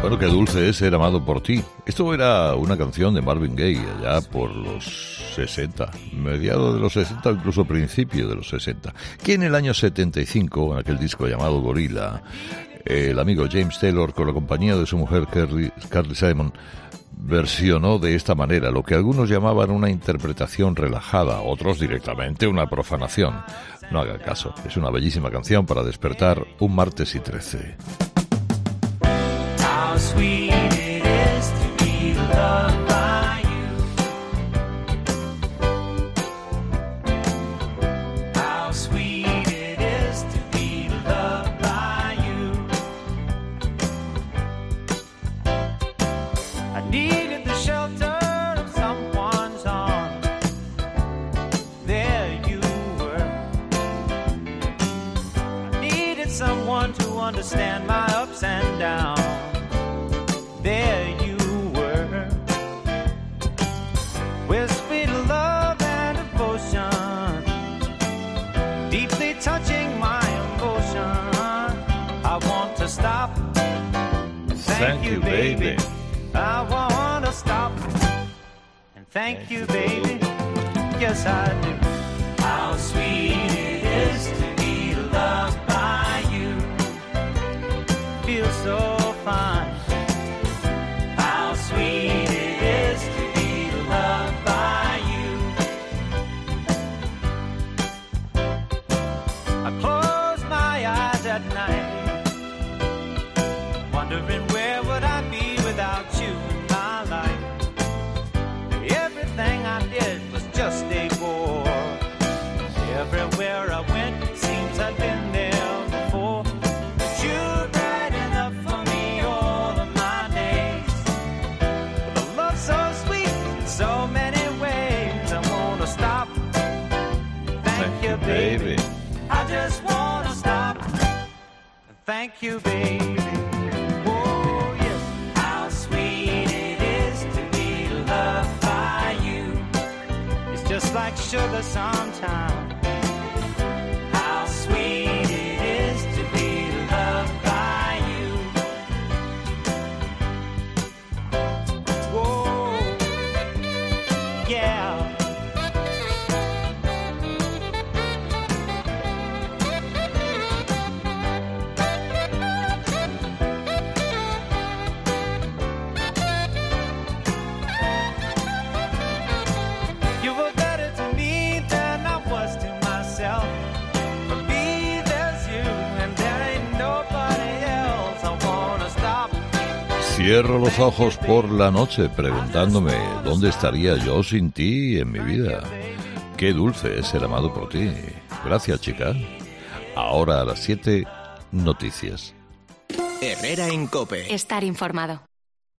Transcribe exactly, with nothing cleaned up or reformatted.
Bueno, qué dulce es ser amado por ti. Esto era una canción de Marvin Gaye allá por los sesenta, mediados de los sesenta o incluso principios de los sesenta, que en el año setenta y cinco, en aquel disco llamado Gorilla, el amigo James Taylor, con la compañía de su mujer Carly, Carly Simon, versionó de esta manera lo que algunos llamaban una interpretación relajada, otros directamente una profanación. No haga caso, es una bellísima canción para despertar un martes y trece. How sweet it is to be loved by you. How sweet it is to be loved by you. I needed the shelter of someone's arms. There you were. I needed someone to understand my ups and downs. There you were, with sweet love and devotion, deeply touching my emotion. I want to stop. Thank, thank you, baby. I want to stop. And thank, thank you, baby. Yes, I do. How sweet it is to be loved by you. Feels so fine. Sweet it is to be loved by you. I close my eyes at night, wondering where would I be without you in my life. Everything I did was just a bore. Everywhere I went, it seems I've been there before. But you're bright enough for me all of my days. So sweet in so many ways. I wanna stop. Thank, thank you, baby. I just wanna stop. Thank you, baby. Oh, yes. How sweet it is to be loved by you. It's just like sugar sometimes. How sweet it is to be loved by you. Whoa. Yeah. You were better to me than I was to myself. For me, there's you, and there ain't nobody else. I wanna stop. Cierro los ojos por la noche preguntándome dónde estaría yo sin ti en mi vida. Qué dulce es ser amado por ti. Gracias, chica. Ahora a las siete, noticias. Herrera en COPE. Estar informado.